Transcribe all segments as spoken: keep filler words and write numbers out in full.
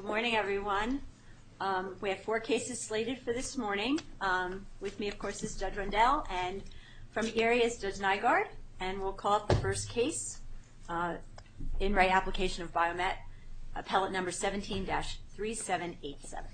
Good morning, everyone. Um, we have four cases slated for this morning. Um, with me, of course, is Judge Rundell, and from the area is Judge Nygaard. And we'll call up the first case, uh, in re application of Biomet, appellate number seventeen dash three seven eight seven.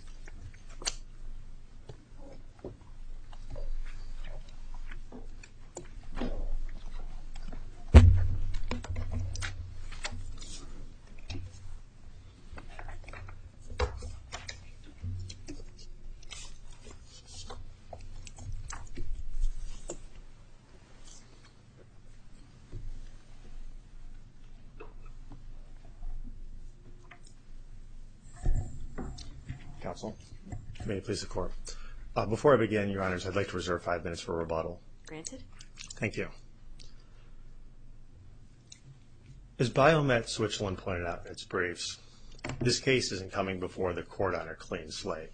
Counsel, may it please the court. Uh, before I begin, Your Honors, I'd like to reserve five minutes for rebuttal. Granted. Thank you. As Biomet Switzerland pointed out in its briefs, this case isn't coming before the court on a clean slate.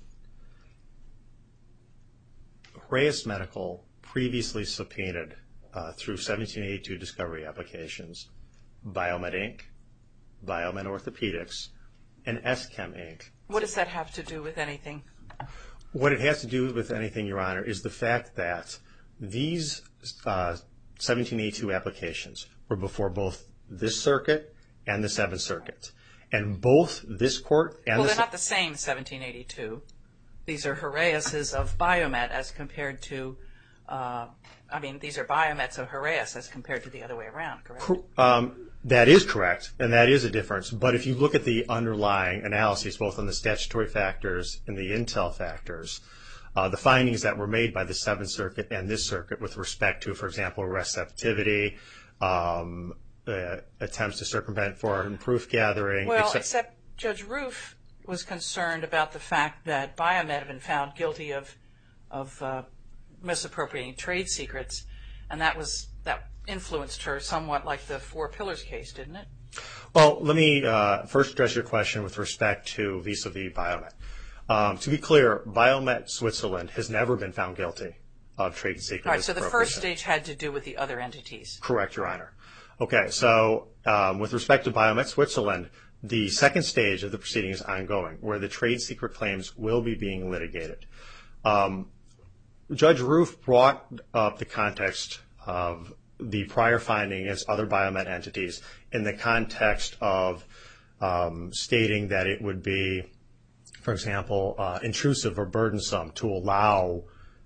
Heraeus Medical previously subpoenaed uh, through seventeen eighty-two discovery applications Biomet Incorporated, Biomet Orthopedics, and S-Chem Incorporated. What does that have to do with anything? What it has to do with anything, Your Honor, is the fact that these uh, seventeen eighty-two applications were before both this circuit and the Seventh Circuit. And both this court and Well, the they're not the same seventeen eighty-two. These are Heraeus' of Biomet as compared to, uh, I mean, these are Biomets of Heraeus as compared to the other way around, correct? Um, that is correct, and that is a difference. But if you look at the underlying analyses, both on the statutory factors and the intel factors, uh, the findings that were made by the Seventh Circuit and this circuit with respect to, for example, receptivity, um, uh, attempts to circumvent foreign proof gathering. Well, except, except Judge Roof was concerned about the fact that Biomet had been found guilty of of uh, misappropriating trade secrets, and that was that influenced her somewhat, like the Four Pillars case, didn't it? Well, let me uh, first address your question with respect to vis-a-vis Biomet. Um, to be clear, Biomet Switzerland has never been found guilty of trade secret All right, so the first misappropriation. stage had to do with the other entities. Correct, Your Honor. Okay, so um, with respect to Biomet Switzerland, the second stage of the proceeding is ongoing, where the trade secret claims will be being litigated. Um, Judge Roof brought up the context of the prior finding against other Biomet entities in the context of um, stating that it would be, for example, uh, intrusive or burdensome to allow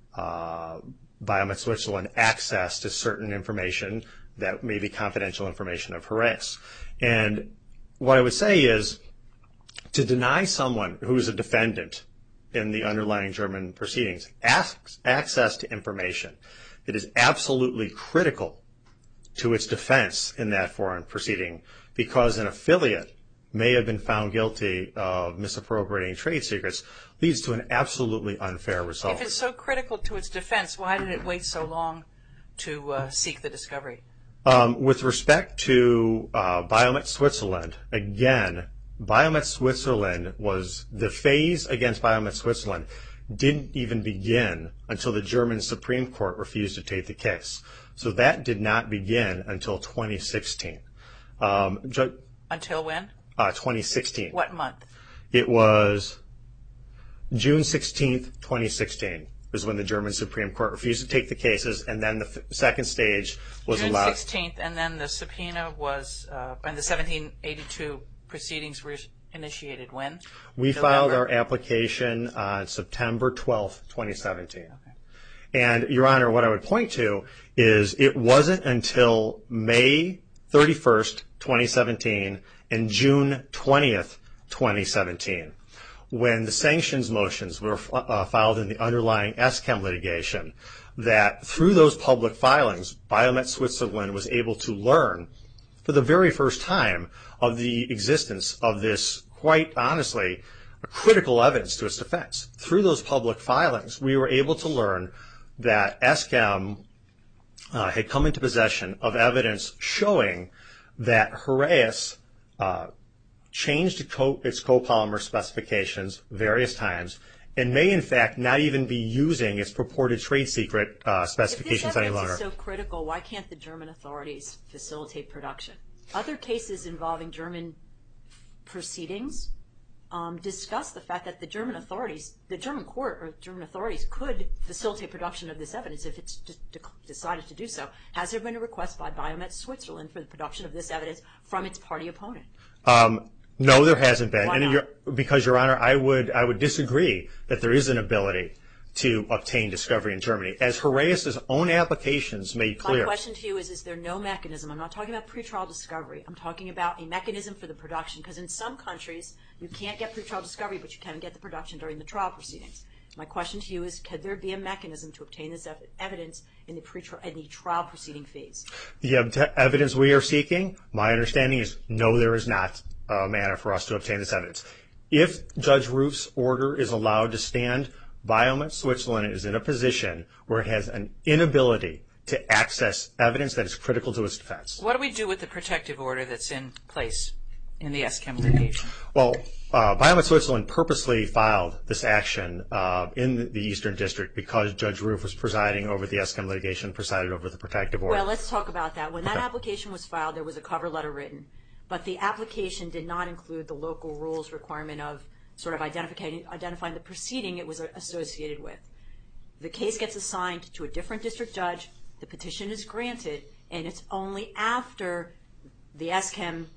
uh, Biomet Switzerland access to certain information that may be confidential information of Heraeus. And what I would say is to deny someone who is a defendant in the underlying German proceedings access to information that is absolutely critical to its defense in that foreign proceeding because an affiliate may have been found guilty of misappropriating trade secrets leads to an absolutely unfair result. If it's so critical to its defense, why did it wait so long to uh, seek the discovery? Um, with respect to uh, Biomet Switzerland, again, Biomet Switzerland was the phase against Biomet Switzerland didn't even begin until the German Supreme Court refused to take the case. So that did not begin until twenty sixteen. Um, ju- Until when? uh, twenty sixteen. What month? It was June sixteenth, twenty sixteen. Was when the German Supreme Court refused to take the cases, and then the f- second stage was June allowed. June sixteenth, and then the subpoena was, uh, and the seventeen eighty-two proceedings were initiated when? We November? filed our application on September twelfth, twenty seventeen. Okay. And, Your Honor, what I would point to is it wasn't until May thirty-first, twenty seventeen, and June twentieth, twenty seventeen, when the sanctions motions were uh, filed in the underlying S-Chem litigation, that through those public filings, Biomet Switzerland was able to learn for the very first time of the existence of this, quite honestly, critical evidence to its defense. Through those public filings, we were able to learn that S-Chem uh, had come into possession of evidence showing that Heraeus uh, changed its copolymer specifications various times and may, in fact, not even be using its purported trade secret uh, specifications any longer. If this evidence is so critical, why can't the German authorities facilitate production? Other cases involving German proceedings um, discussed the fact that the German authorities, the German court or German authorities could facilitate production of this evidence if it's de- de- decided to do so. Has there been a request by Biomet Switzerland for the production of this evidence from its party opponent? Um, no, there hasn't been. Why and not? You're, because, Your Honor, I would I would disagree that there is an ability to obtain discovery in Germany. As Haraeus' own applications made clear. My question to you is, is there no mechanism? I'm not talking about pretrial discovery. I'm talking about a mechanism for the production, because in some countries you can't get pretrial discovery, but you can get the production during the trial proceedings. My question to you is, could there be a mechanism to obtain this ev- evidence in the, pre-tri- in the trial proceeding phase? The ev- evidence we are seeking, my understanding is no, there is not a manner for us to obtain this evidence. If Judge Roof's order is allowed to stand, Biomet Switzerland is in a position where it has an inability to access evidence that is critical to its defense. What do we do with the protective order that's in place in the S C H E M litigation? Well, uh, Biomet Switzerland purposely filed this action uh, in the Eastern District because Judge Roof was presiding over the S C H E M litigation, presided over the protective order. Well, let's talk about that. When that Okay. application was filed, there was a cover letter written, but the application did not include the local rules requirement of sort of identifying, identifying the proceeding it was associated with. The case gets assigned to a different district judge, the petition is granted, and it's only after the S C H E M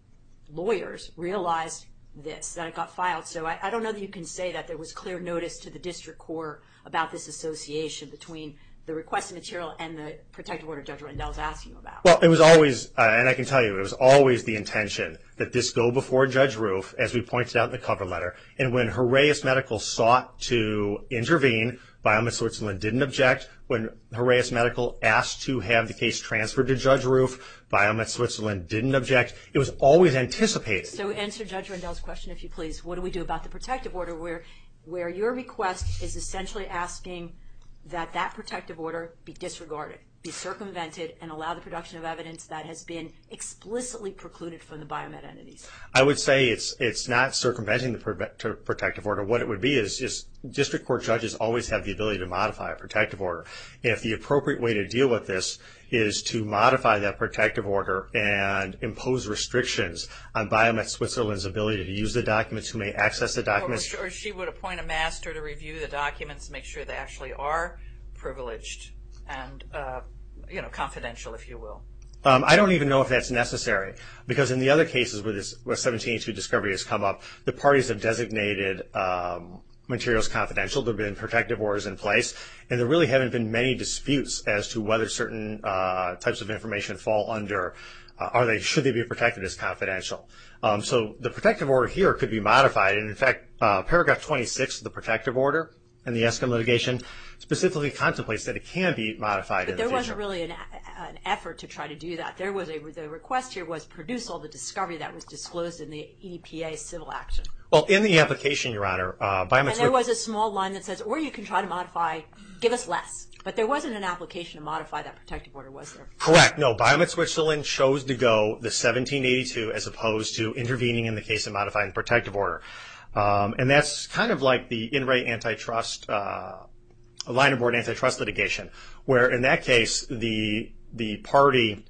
lawyers realized this, that it got filed. So I, I don't know that you can say that there was clear notice to the district court about this association between the requested material and the protective order Judge Rendell is asking you about. Well, it was always, uh, and I can tell you, it was always the intention that this go before Judge Roof, as we pointed out in the cover letter. And when Haraeus Medical sought to intervene, Biomet Switzerland didn't object. When Haraeus Medical asked to have the case transferred to Judge Roof, Biomet Switzerland didn't object. It was always anticipated. So answer Judge Rendell's question, if you please. What do we do about the protective order where, where your request is essentially asking that that protective order be disregarded, be circumvented, and allow the production of evidence that has been explicitly precluded from the Biomet entities? I would say it's it's not circumventing the pro- protective order. What it would be is just district court judges always have the ability to modify a protective order. If the appropriate way to deal with this is to modify that protective order and impose restrictions on Biomet Switzerland's ability to use the documents, who may access the documents. Or, or she would appoint a master to review the documents, make sure they actually are privileged and, uh, you know, confidential, if you will. Um, I don't even know if that's necessary, because in the other cases where this where seventeen eighty-two discovery has come up, the parties have designated um, materials confidential. There have been protective orders in place, and there really haven't been many disputes as to whether certain uh, types of information fall under, uh, are they should they be protected as confidential. Um, so the protective order here could be modified, and in fact, uh, paragraph twenty-six of the protective order in the S C H E M litigation specifically contemplates that it can be modified But in the there future. wasn't really an, an effort to try to do that. There was a the request here was produce all the discovery that was disclosed in the E D P A civil action. Well, in the application, Your Honor, uh, Biomet And there was a small line that says, or you can try to modify, give us less. But there wasn't an application to modify that protective order, was there? Correct. No, Biomet Switzerland chose to go the seventeen eighty-two as opposed to intervening in the case and modifying the protective order. Um, and that's kind of like the in re antitrust, uh, line of board antitrust litigation, where in that case, the, the party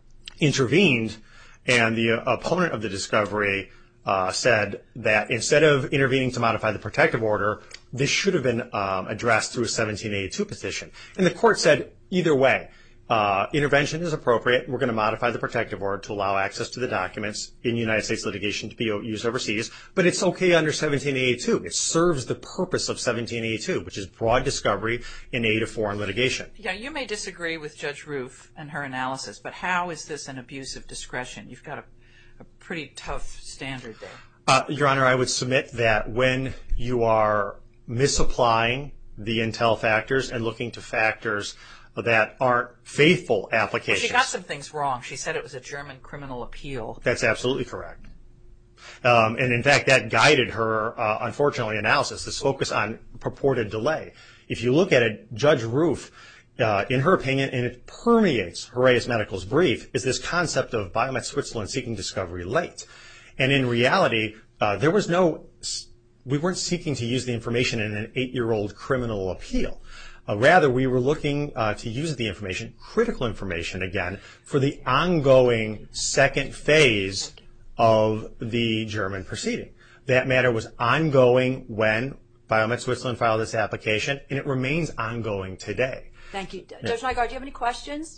intervened and the opponent of the discovery uh, said that instead of intervening to modify the protective order, this should have been um, addressed through a seventeen eighty-two petition. And the court said, either way, uh, intervention is appropriate. We're going to modify the protective order to allow access to the documents in United States litigation to be used overseas. But it's okay under seventeen eighty-two. It serves the purpose of seventeen eighty-two, which is broad discovery in aid of foreign litigation. Yeah, you may disagree with Judge Roof and her analysis, but how is this an abuse of discretion? You've got a, a pretty tough standard there. Uh, Your Honor, I would submit that when you are misapplying the intel factors and looking to factors that aren't faithful applications. Well, she got some things wrong. She said it was a German criminal appeal. That's absolutely correct. Um, and in fact, that guided her, uh, unfortunately, analysis, this focus on purported delay. If you look at it, Judge Roof, uh, in her opinion, and it permeates Haraeus Medical's brief, is this concept of Biomet Switzerland seeking discovery late. And in reality, uh, there was no, we weren't seeking to use the information in an eight-year-old criminal appeal. Uh, rather, we were looking uh, to use the information, critical information again, for the ongoing second phase of the German proceeding. That matter was ongoing when Biomet Switzerland filed this application, and it remains ongoing today. Thank you. Judge Nygaard, do you have any questions?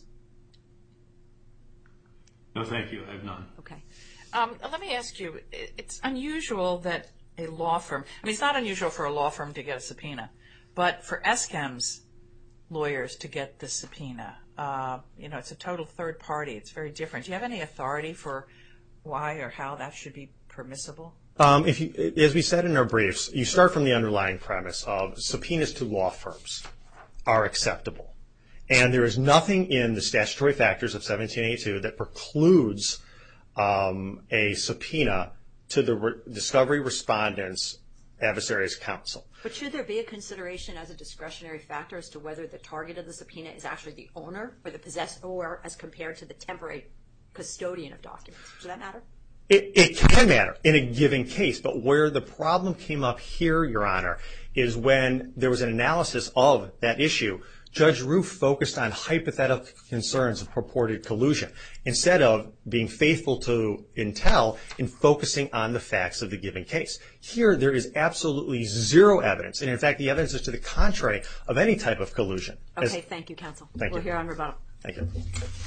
No, thank you. I have none. Okay. Um, let me ask you, it's unusual that a law firm, I mean, it's not unusual for a law firm to get a subpoena, but for ESCAM's lawyers to get the subpoena, uh, you know, it's a total third party. It's very different. Do you have any authority for why or how that should be permissible? Um, if you, as we said in our briefs, you start from the underlying premise of subpoenas to law firms are acceptable. And there is nothing in the statutory factors of seventeen eighty-two that precludes um, a subpoena to the re- discovery respondent's adversary's counsel. But should there be a consideration as a discretionary factor as to whether the target of the subpoena is actually the owner or the possessor, or as compared to the temporary custodian of documents? Does that matter? It, it can matter in a given case, but where the problem came up here, Your Honor, is when there was an analysis of that issue, Judge Roof focused on hypothetical concerns of purported collusion instead of being faithful to Intel in focusing on the facts of the given case. Here, there is absolutely zero evidence, and in fact, the evidence is to the contrary of any type of collusion. Okay, As, thank you, counsel. Thank we'll you. hear on rebuttal. Thank you.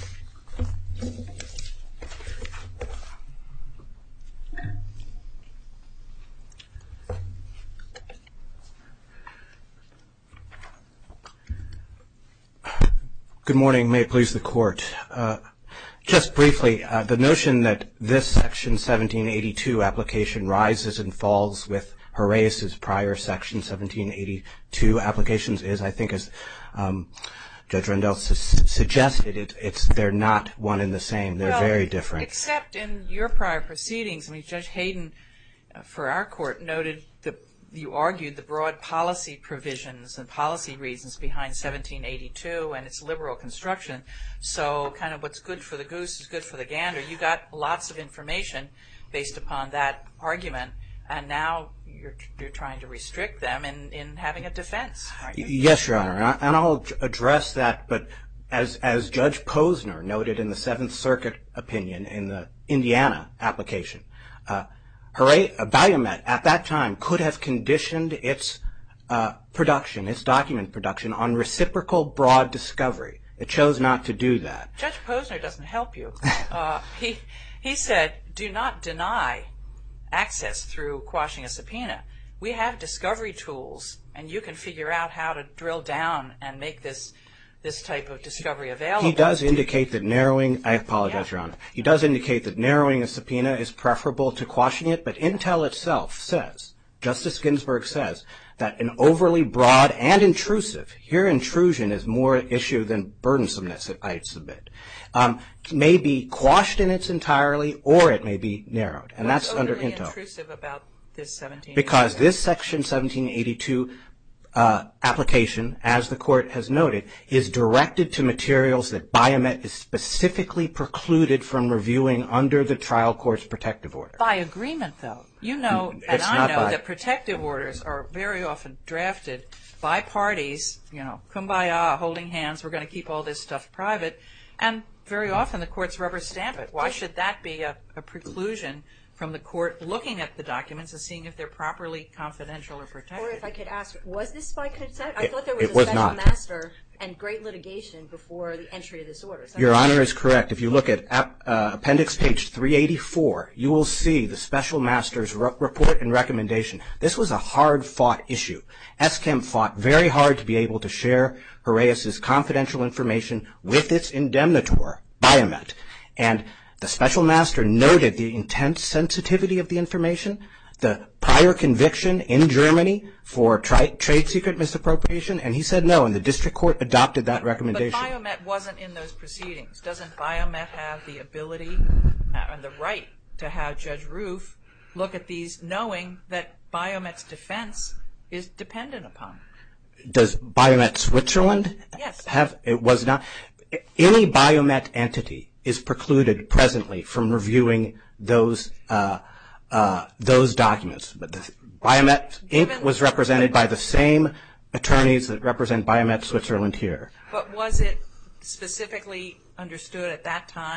Good morning. May it please the Court. Uh, just briefly, uh, the notion that this Section seventeen eighty-two application rises and falls with Horaeus's prior Section seventeen eighty-two applications is, I think, as um, Judge Rendell su- suggested, it, it's they're not one and the same. They're well, very different. Except in your prior proceedings, I mean, Judge Hayden, uh, for our court, noted the you argued the broad policy provisions and policy reasons behind seventeen eighty-two and its liberal construction. So kind of what's good for the goose is good for the gander. You got lots of information based upon that argument, and now you're you're trying to restrict them in, in having a defense, aren't you? Yes, Your Honor, and, I, and I'll address that, but as as Judge Posner noted in the Seventh Circuit opinion in the Indiana application, uh, Hooray, uh, Biomet at that time could have conditioned its uh, production, its document production, on reciprocal broad discovery. It chose not to do that. Judge Posner doesn't help you. Uh, he he said, do not deny access through quashing a subpoena. We have discovery tools, and you can figure out how to drill down and make this this type of discovery available. He does indicate that narrowing, I apologize, Yeah. Your Honor, he does indicate that narrowing a subpoena is preferable to quashing it, but Intel itself says, Justice Ginsburg says, that an overly broad and intrusive, here intrusion is more issue than burdensomeness, I submit, um, may be quashed in its entirety or it may be narrowed, and What's that's under overly Intel. intrusive about this seventeen eighty-two? Because this Section seventeen eighty-two uh, application, as the Court has noted, is directed to materials that Biomet is specifically precluded from reviewing under the trial court's protective order. By agreement, though. You know, and It's I not know by- that protective orders are very often drafted by parties, you know, kumbaya, holding hands, we're going to keep all this stuff private, and very often the courts rubber stamp it. Why should that be a, a preclusion from the court looking at the documents and seeing if they're properly confidential or protected? Or if I could ask, was this by consent? I It- thought there was it a was special not. master and great litigation before the entry of this order. Is that Your right? Honor is correct. If you look at ap- uh, appendix page three eighty-four, you will see the special master's re- report and recommendation. This was a hard-fought issue. S C E M fought very hard to be able to share Horaeus's confidential information with its indemnitor, Biomet. And the special master noted the intense sensitivity of the information, the prior conviction in Germany for tri- trade secret misappropriation, and he said no, and the district court adopted that recommendation. But Biomet wasn't in those proceedings. Doesn't Biomet have the ability uh, and the right to have Judge Roof look at these knowing that Biomet's defense is dependent upon it? Does Biomet Switzerland Yes. have, it was not, any Biomet entity is precluded presently from reviewing those uh, uh, those documents. But the, Biomet Incorporated Given- was represented by the same attorneys that represent Biomet Switzerland here. But was it specifically understood at that time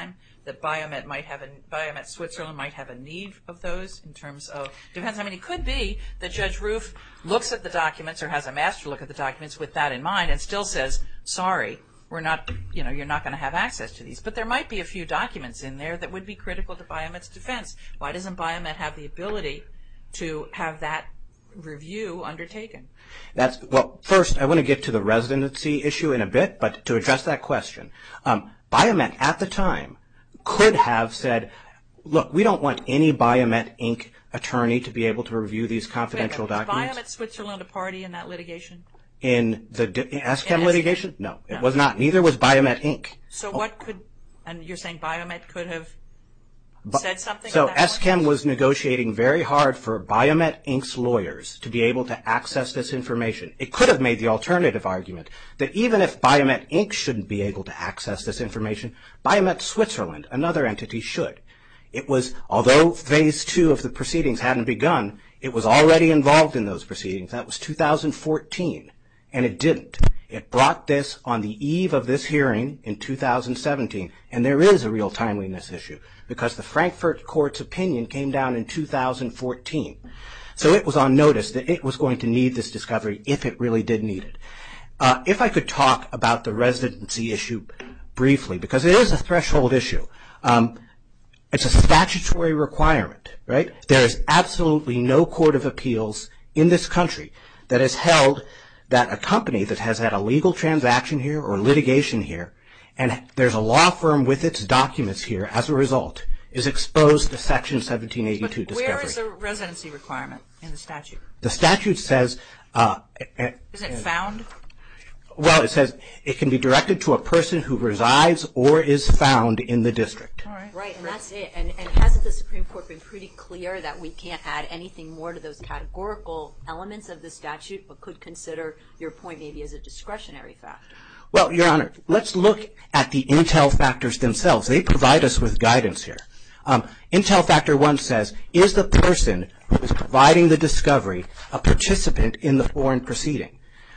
that Biomet might have a, Biomet Switzerland might have a need of those in terms of, depends, I mean, it could be that Judge Roof looks at the documents or has a master look at the documents with that in mind and still says, sorry, we're not, you know, you're not going to have access to these. But there might be a few documents in there that would be critical to Biomet's defense. Why doesn't Biomet have the ability to have that review undertaken? That's, well, first, I want to get to the residency issue in a bit, but to address that question, um, Biomet at the time could have said, look, we don't want any Biomet Incorporated attorney to be able to review these confidential Wait, documents. Was Biomet Switzerland a party in that litigation? In the in Aschem In litigation? Aschem? No, it No. was not. Neither was Biomet Incorporated. So what could, and you're saying Biomet could have But- said something So at that Aschem point? was negotiating very hard for Biomet Incorporated's lawyers to be able to access this information. It could have made the alternative argument that even if Biomet Incorporated shouldn't be able to access this information, Biomet Switzerland, another entity, should. It was, although phase two of the proceedings hadn't begun, it was already involved in those proceedings. That was two thousand fourteen, and it didn't. It brought this on the eve of this hearing in two thousand seventeen, and there is a real timeliness issue because the Frankfurt Court's opinion came down in two thousand fourteen. So it was on notice that it was going to need this discovery if it really did need it. Uh, if I could talk about the residency issue briefly, because it is a threshold issue. Um, it's a statutory requirement, right? There is absolutely no court of appeals in this country that has held that a company that has had a legal transaction here or litigation here, and there's a law firm with its documents here as a result, is exposed to Section seventeen eighty-two But discovery. where is the residency requirement in the statute? The statute says, uh, Is it found? well, it says it can be directed to a person who resides or is found in the district. All right. Right, and that's it. And, and hasn't the Supreme Court been pretty clear that we can't add anything more to those categorical elements of the statute, but could consider your point maybe as a discretionary factor? Well, Your Honor, let's look at the Intel factors themselves. They provide us with guidance here. Um, Intel Factor one says, is the person who is providing the discovery a participant in the foreign proceeding?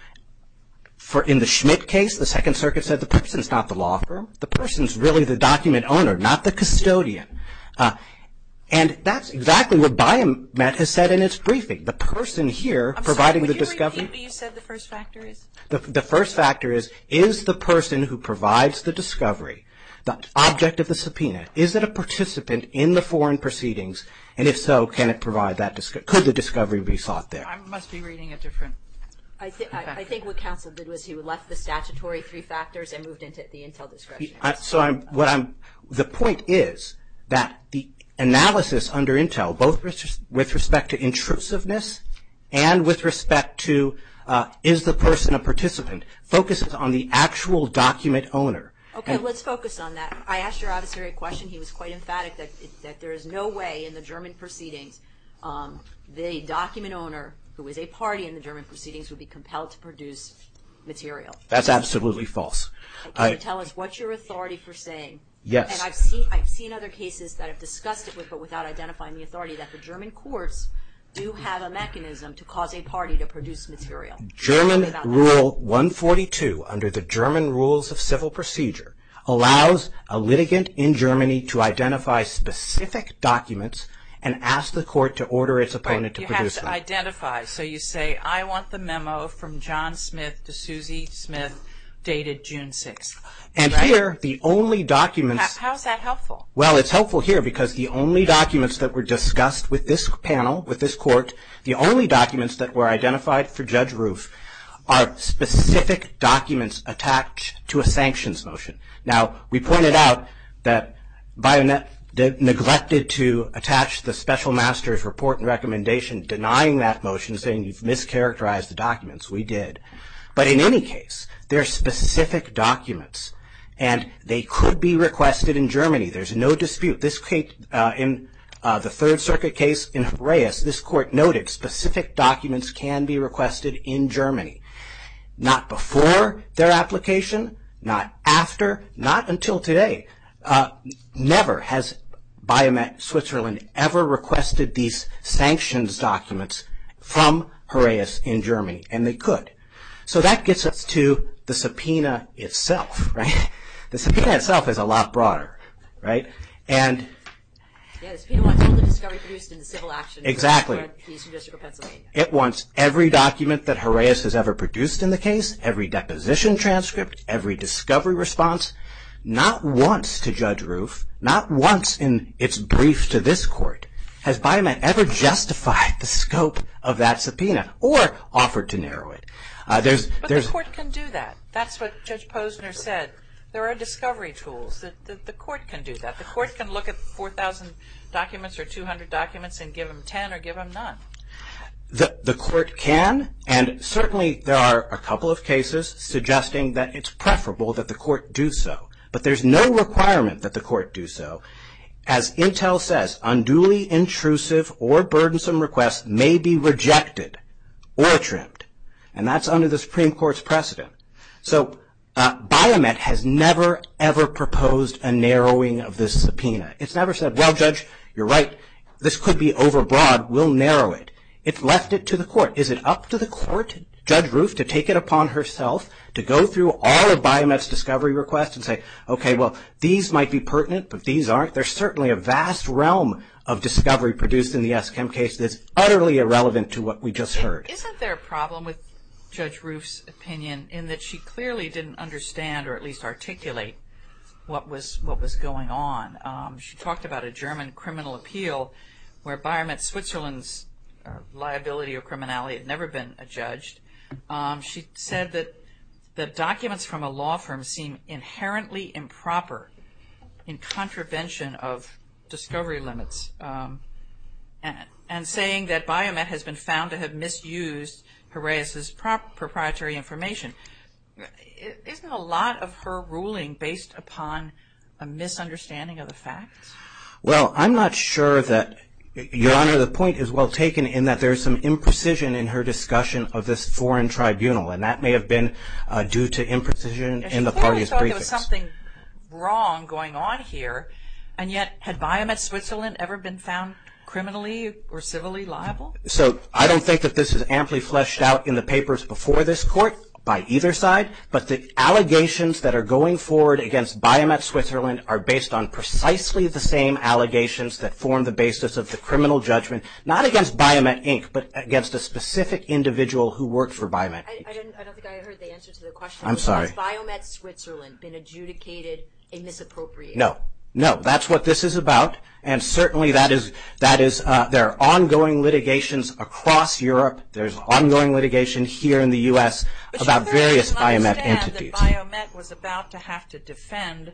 For in the Schmidt case, the Second Circuit said the person's not the law firm. The person's really the document owner, not the custodian. Uh, and that's exactly what Biomet has said in its briefing. The person here I'm providing sorry, the would you discovery. repeat what you said the first factor is? The, the first factor is, is the person who provides the discovery, the object of the subpoena, is it a participant in the foreign proceedings? And if so, can it provide that, disco- could the discovery be sought there? I must be reading a different. I, th- I, I think what counsel did was he left the statutory three factors and moved into the Intel discretionary. I, so I'm, what I'm, the point is that the analysis under Intel, both with, with respect to intrusiveness and with respect to uh, is the person a participant, focuses on the actual document owner. Okay, And- let's focus on that. I asked your adversary a question. He was quite emphatic that it, that there is no way in the German proceedings um, the document owner, who is a party in the German proceedings, would be compelled to produce material. That's absolutely false. Can I- you tell us what's your authority for saying? Yes. And I've seen I've seen other cases that have discussed it with, but without identifying the authority, that the German courts do have a mechanism to cause a party to produce material. Tell me German about that. Rule one forty-two, under the German Rules of Civil Procedure, allows a litigant in Germany to identify specific documents and ask the court to order its opponent to you produce have to them. identify. So you say, I want the memo from John Smith to Susie Smith, dated June sixth. And right? here, the only documents... How, how's that helpful? Well, it's helpful here because the only documents that were discussed with this panel, with this court, the only documents that were identified for Judge Roof are specific documents attached to a sanctions motion. Now, we pointed out that Biomet neglected to attach the special master's report and recommendation denying that motion, saying you've mischaracterized the documents. We did. But in any case, there are specific documents, and they could be requested in Germany. There's no dispute. This case, uh, in uh, the Third Circuit case in Horaeus, this court noted specific documents can be requested in Germany. Not before their application, not after, not until today. Uh, never has Biomet Switzerland ever requested these sanctions documents from Horaeus in Germany, and they could. So that gets us to the subpoena itself, right? The subpoena itself is a lot broader, right? And Yeah, the subpoena wants all the discovery produced in the civil action. Exactly. For the Eastern District of Pennsylvania. it wants every document that Haraeus has ever produced in the case, every deposition transcript, every discovery response. Not once to Judge Roof, not once in its brief to this court, has Biomet ever justified the scope of that subpoena or offered to narrow it. Uh, there's, But there's, the court can do that. That's what Judge Posner said. There are discovery tools. The, the, the court can do that. The court can look at four thousand documents or two hundred documents and give them ten or give them none. The, the court can, and certainly there are a couple of cases suggesting that it's preferable that the court do so. But there's no requirement that the court do so. As Intel says, unduly intrusive or burdensome requests may be rejected or trimmed. And that's under the Supreme Court's precedent. So uh, Biomet has never, ever proposed a narrowing of this subpoena. It's never said, well, Judge, you're right, this could be overbroad, we'll narrow it. It left it to the court. Is it up to the court, Judge Roof, to take it upon herself to go through all of Biomet's discovery requests and say, okay, well, these might be pertinent, but these aren't? There's certainly a vast realm of discovery produced in the S C H E M case that's utterly irrelevant to what we just heard. Isn't there a problem with Judge Roof's opinion in that she clearly didn't understand or at least articulate what was what was going on? Um, she talked about a German criminal appeal where Biomet Switzerland's uh, liability or criminality had never been adjudged. Um, she said that the documents from a law firm seem inherently improper in contravention of discovery limits, um, and, and saying that Biomet has been found to have misused Haraeus's prop- proprietary information. Isn't a lot of her ruling based upon a misunderstanding of the facts? Well, I'm not sure that, Your Honor, the point is well taken in that there's some imprecision in her discussion of this foreign tribunal, and that may have been uh, due to imprecision Yeah, in the she clearly parties' thought briefings. there was something wrong going on here, and yet had Biomet Switzerland ever been found criminally or civilly liable? So I don't think that this is amply fleshed out in the papers before this court by either side, but the allegations that are going forward against Biomet Switzerland are based on precisely the same allegations that form the basis of the criminal judgment, not against Biomet Incorporated, but against a specific individual who worked for Biomet. I, I, didn't, I don't think I heard the answer to the question. I'm sorry. Has Biomet Switzerland been adjudicated a misappropriation? No. No, that's what this is about, and certainly that is, that is, uh, there are ongoing litigations across Europe. There's ongoing litigation here in the U S But about she clearly various didn't Biomet understand entities. that Biomet was about to have to defend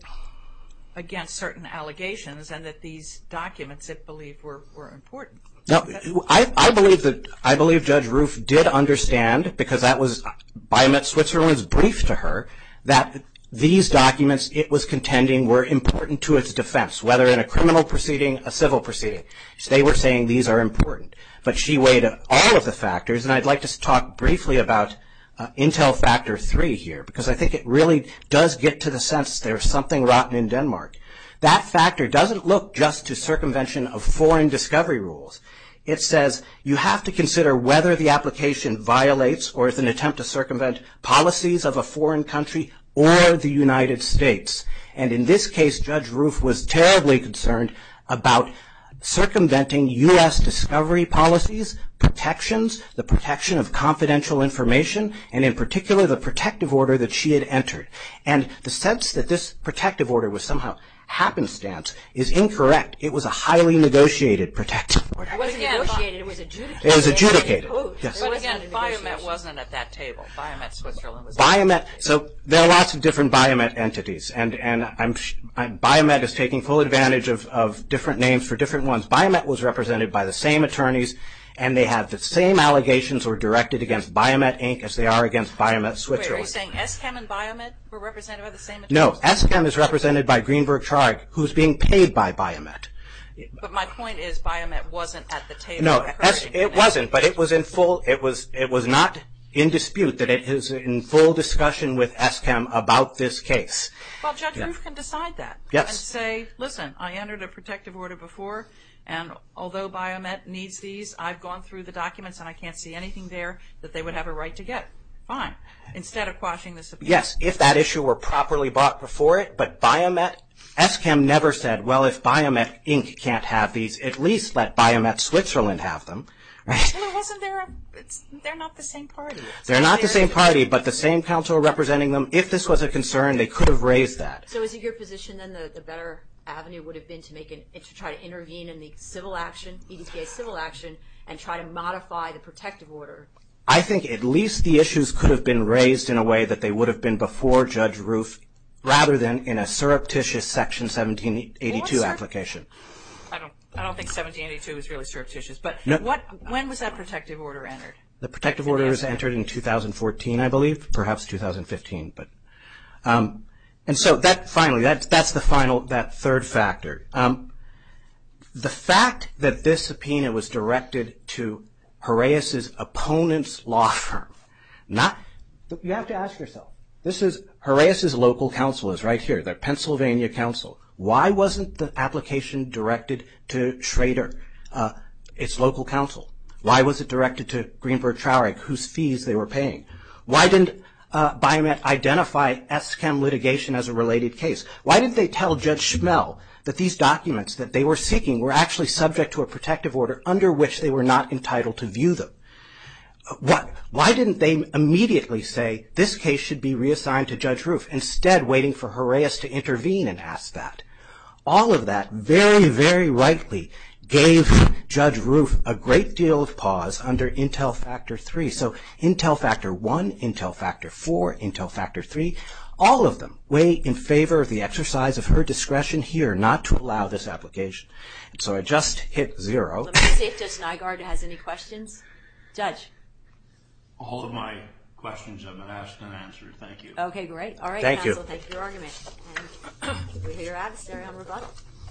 against certain allegations, and that these documents, it believed, were, were important. No, I, I believe that, I believe Judge Roof did understand, because that was Biomet Switzerland's brief to her, that these documents, it was contending, were important to its defense, whether in a criminal proceeding, a civil proceeding. They were saying these are important. But she weighed all of the factors, and I'd like to talk briefly about uh, Intel Factor three here, because I think it really does get to the sense there's something rotten in Denmark. That factor doesn't look just to circumvention of foreign discovery rules. It says you have to consider whether the application violates or is an attempt to circumvent policies of a foreign country or the United States. And in this case, Judge Roof was terribly concerned about circumventing U S discovery policies, protections, the protection of confidential information, and in particular the protective order that she had entered. And the sense that this protective order was somehow happenstance is incorrect. It was a highly negotiated protective order. It wasn't Again, negotiated, it was adjudicated. It was adjudicated, Imposed. yes. There But was again, not a Biomet negotiation. wasn't at that table. Biomet Switzerland was. Biomet, so there are lots of different Biomet entities, and, and I'm, I'm, Biomet is taking full advantage of, of different names for different ones. Biomet was represented by the same attorneys, and they have the same allegations were directed against Biomet Incorporated as they are against Biomet Wait, are you Switzerland. saying S C H E M and Biomet were represented by the same attorneys? No, S C H E M is represented by Greenberg Traurig, who's being paid by Biomet. But my point is, Biomet wasn't at the table. No, or heard S, in it connection. wasn't, but it was in full, it was, it was not in dispute that it is in full discussion with S C H E M about this case. Well, Judge Roof can decide that. Yes. And say, listen, I entered a protective order before, and although Biomet needs these, I've gone through the documents and I can't see anything there that they would have a right to get. fine. Instead of quashing the subpoena. Yes, if that issue were properly brought before it, but Biomet, S C M never said, well, if Biomet Incorporated can't have these, at least let Biomet Switzerland have them. Right? Well, wasn't there a, it's, they're not the same party. It's They're not the same fair. party, but the same counsel representing them. If this was a concern, they could have raised that. So is it your position then the, the better avenue would have been to make an, to try to intervene in the civil action, E D P A civil action, and try to modify the protective order? I think at least the issues could have been raised in a way that they would have been before Judge Roof, rather than in a surreptitious Section seventeen eighty-two Well, application. I don't, I don't think seventeen eighty-two is really surreptitious. But No. what, when was that protective order entered? The protective order was entered in two thousand fourteen, I believe, perhaps two thousand fifteen. But, um, and so that finally, that, that's the final, that third factor. Um, the fact that this subpoena was directed to Haraeus's opponent's law firm, not, you have to ask yourself, this is Haraeus's local counsel is right here, their Pennsylvania counsel. Why wasn't the application directed to Schrader, uh, its local counsel? Why was it directed to Greenberg Traurig, whose fees they were paying? Why didn't uh, Biomet identify S C M litigation as a related case? Why didn't they tell Judge Schmel that these documents that they were seeking were actually subject to a protective order under which they were not entitled to view them? What, why didn't they immediately say this case should be reassigned to Judge Roof, instead waiting for Haraeus to intervene and ask that? All of that very, very rightly gave Judge Roof a great deal of pause under Intel Factor three. So Intel Factor one, Intel Factor four, Intel Factor three, all of them weigh in favor of the exercise of her discretion here not to allow this application. And so I just hit zero. Let me see if Judge Nygaard has any questions. Judge. All of my questions have been asked and answered. Thank you. Okay, great. All right, Thank you. counsel, thank you for your argument. And we hear your adversary on rebuttal.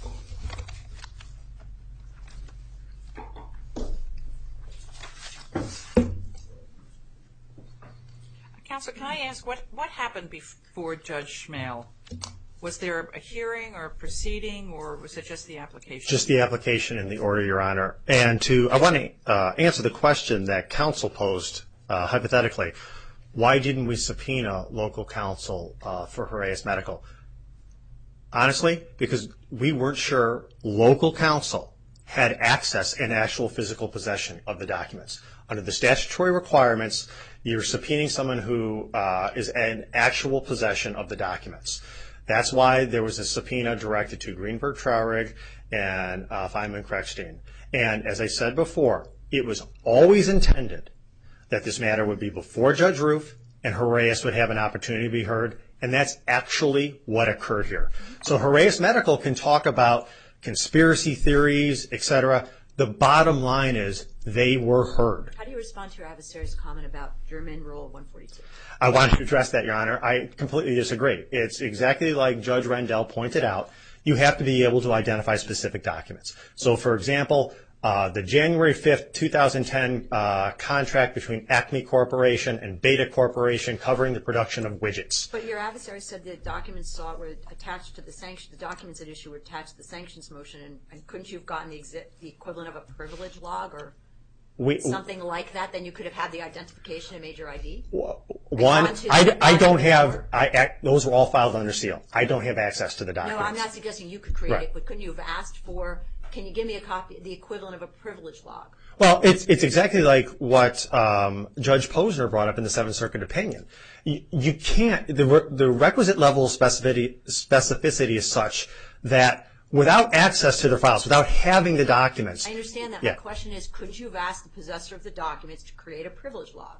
Counsel, can I ask what, what happened before Judge Schmel? Was there a hearing or a proceeding, or was it just the application? Just the application in the order, Your Honor. And to, I want to uh, answer the question that counsel posed uh, hypothetically. Why didn't we subpoena local counsel uh, for Haraeus Medical? Honestly, because we weren't sure local counsel had access and actual physical possession of the documents. Under the statutory requirements, you're subpoenaing someone who uh, is in actual possession of the documents. That's why there was a subpoena directed to Greenberg Traurig and uh, Feynman Kreckstein. And as I said before, it was always intended that this matter would be before Judge Roof and Haraeus would have an opportunity to be heard, and that's actually what occurred here. So Haraeus Medical can talk about conspiracy theories, et cetera. The bottom line is they were heard. How do you respond to your adversary's comment about German Rule one forty-two? I wanted to address that, Your Honor. I completely disagree. It's exactly like Judge Rendell pointed out. You have to be able to identify specific documents. So, for example, uh, the January fifth, two thousand ten uh, contract between Acme Corporation and Beta Corporation covering the production of widgets. But your adversary said the documents sought were attached to the sanction. The documents at issue were attached to the sanctions motion, and, and couldn't you have gotten the, exi- the equivalent of a privilege log or We, something like that? Then you could have had the identification and made your I D. One, gone to I, the I don't document have. I, I those were all filed under seal. I don't have access to the No, documents. I'm not suggesting you could create Right. it, but couldn't you have asked for? Can you give me a copy, the equivalent of a privilege log? Well, it's it's exactly like what um, Judge Posner brought up in the Seventh Circuit opinion. You, you can't the re, the requisite level of specificity specificity is such that without access to their files, without having the documents. I understand that. Yeah. My question is, could you have asked the possessor of the documents to create a privilege log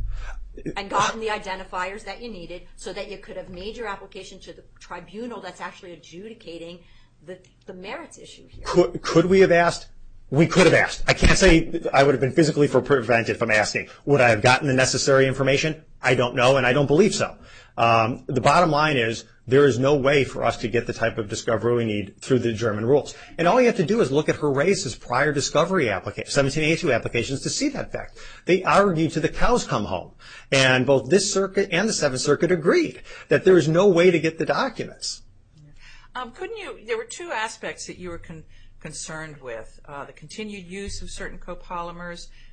and gotten the identifiers that you needed so that you could have made your application to the tribunal that's actually adjudicating the the merits issue here? Could, could we have asked? We could have asked. I can't say I would have been physically for prevented from asking. Would I have gotten the necessary information? I don't know, and I don't believe so. Um, the bottom line is there is no way for us to get the type of discovery we need through the German rules. And all you have to do is look at Haraeus's prior discovery application, seventeen eighty-two applications, to see that fact. They argued to the cows come home. And both this circuit and the Seventh Circuit agreed that there is no way to get the documents. Um, couldn't you, there were two aspects that you were con- concerned with, uh, the continued use of certain copolymers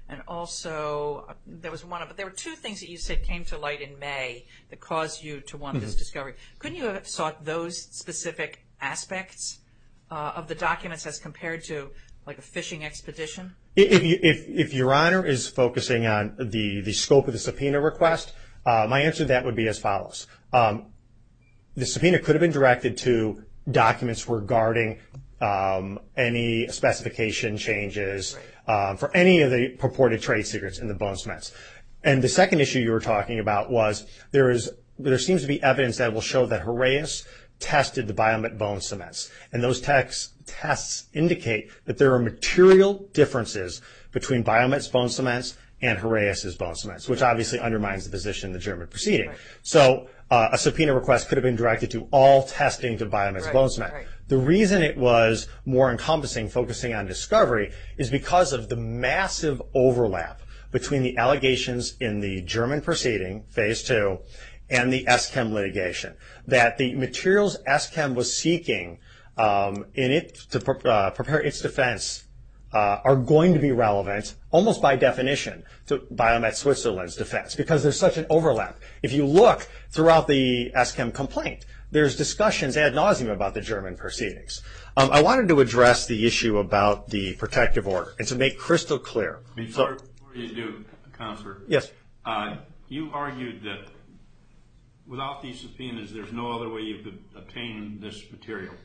and also uh, there was one of, but there were two things that you said came to light in May that caused you to want mm-hmm. this discovery. Couldn't you have sought those specific aspects uh, of the documents as compared to like a fishing expedition? If, you, if, if Your Honor is focusing on the, the scope of the subpoena request, uh, my answer to that would be as follows. Um, the subpoena could have been directed to documents regarding um, any specification changes right. um, for any of the purported trade secrets in the bone cements. And the second issue you were talking about was there is there seems to be evidence that will show that Heraeus tested the Biomet bone cements, and those tex- tests indicate that there are material differences between Biomet's bone cements and Heraeus's bone cements, which obviously undermines the position in the German proceeding. Right. So uh, a subpoena request could have been directed to all testing to Biomet's right. bone cement. Right. The reason it was more encompassing, focusing on discovery, is because of the massive overlap between the allegations in the German proceeding, phase two, and the ESCHEM litigation, that the materials ESCHEM was seeking um, in it to pre- uh, prepare its defense uh, are going to be relevant, almost by definition, to Biomet Switzerland's defense, because there's such an overlap. If you look throughout the ESCHEM complaint, there's discussions ad nauseum about the German proceedings. Um, I wanted to address the issue about the protective order, and to make crystal clear. Before, so, before you do, Counselor. Yes. Uh, you argued that without these subpoenas, there's no other way you could obtain this material.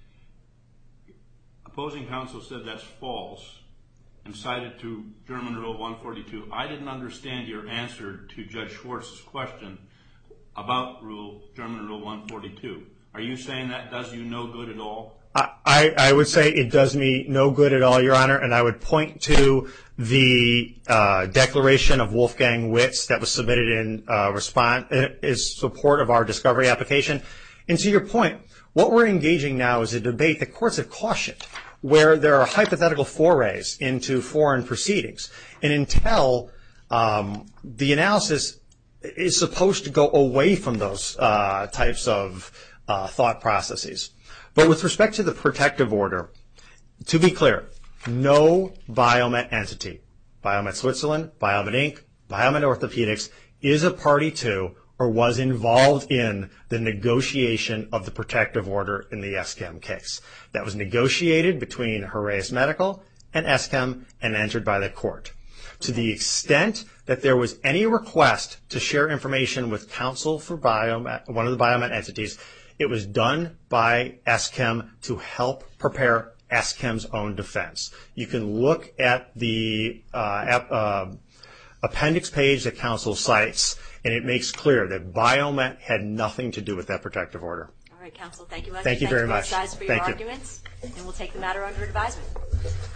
Opposing counsel said that's false and cited to German Rule one forty-two. I didn't understand your answer to Judge Schwartz's question about Rule German Rule one forty-two. Are you saying that does you no good at all? I, I would say it does me no good at all, Your Honor, and I would point to the uh, declaration of Wolfgang Witz that was submitted in uh, response in support of our discovery application. And to your point, what we're engaging now is a debate that courts have cautioned, where there are hypothetical forays into foreign proceedings. And until um, the analysis is supposed to go away from those uh, types of uh, thought processes. But with respect to the protective order, to be clear, no Biomet entity, Biomet Switzerland, Biomet Incorporated, Biomet Orthopedics, is a party to or was involved in the negotiation of the protective order in the ESCHEM case. That was negotiated between Heraeus Medical and ESCHEM and entered by the court. To the extent that there was any request to share information with counsel for Biomet, one of the Biomet entities, it was done by ESCHEM to help prepare ESCHEM's own defense. You can look at the uh, ap- uh, appendix page that counsel cites, and it makes clear that Biomet had nothing to do with that protective order. All right, counsel, thank you much. Thank you very much. Thank you both sides for your Thank you. arguments, and we'll take the matter under advisement.